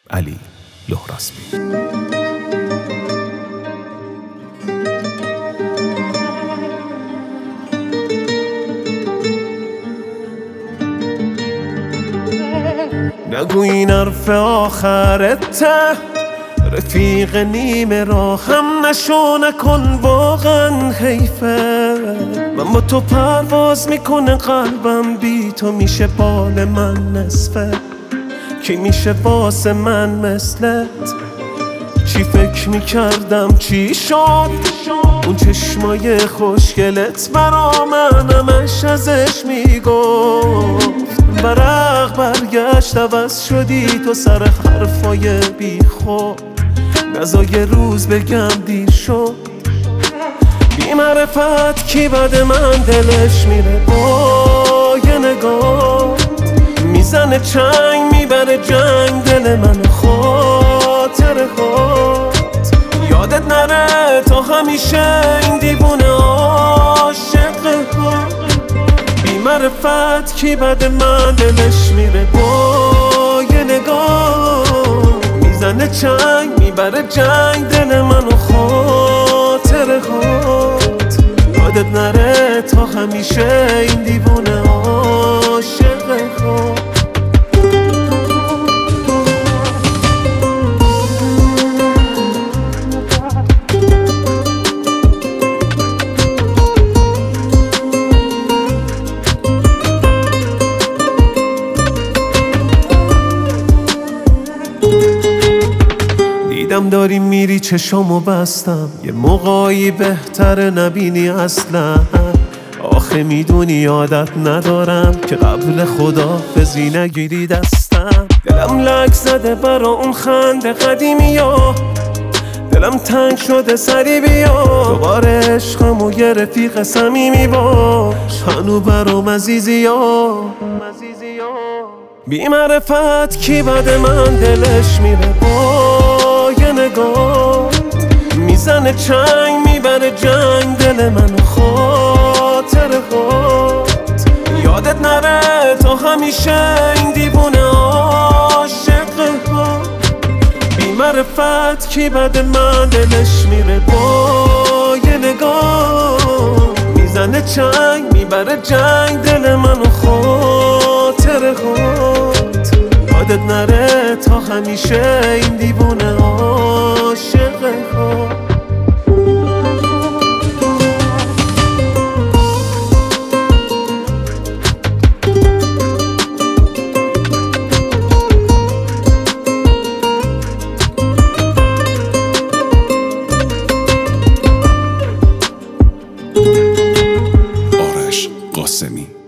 علی لهراسبی. نگو این حرف آخرته، رفیق نیمه راهم نشو، نکن واقعا حیفه. من با تو پرواز میکنه قلبم، بی تو میشه بال من نصفه. کی میشه واسه من مثلت؟ چی فکر میکردم چی شد؟ اون چشمای خوشگلت برا من همش ازش میگفت. ورق برگشت عوض شدی تو سر حرفای بی خود. نزا یه روز بگم دیر شد. بی معرفت کی بعد من دلش میره با یه نگاه. میزنه چنگ میبره جنگ دل من، خاطر خود یادت نره تا همیشه این دیوونه عاشق خود. بی معرفت کی بعد من دلش میره با یه نگاه. میزنه چنگ میبره جنگ دل من و خاطر خود یادت نره تا همیشه این دیوونه عاشق خود. دیدم داری میری چشامو بستم، یه موقعی بهتره نبینی اصلا. آخه میدونی عادت ندارم که قبل خداحافظی نگیری دستم. دلم لک زده برا اون خنده قدیمی ها، دلم تنگ شده سری بیا. دوباره عشقم و یه رفیق صمیمی باش، هنو برام عزیزی ها. بی معرفت کی بعد من دلش میره با یه نگاه. میزنه چنگ میبره جنگ دل من و خاطر خود یادت نره تا همیشه این دیوونه عاشق خود. بی معرفت کی بعد من دلش میره با یه نگاه. میزنه چنگ میبره جنگ دل من و خاطر خود یادت نره تا همیشه این دیوونه عاشق خود. آرش قاسمی.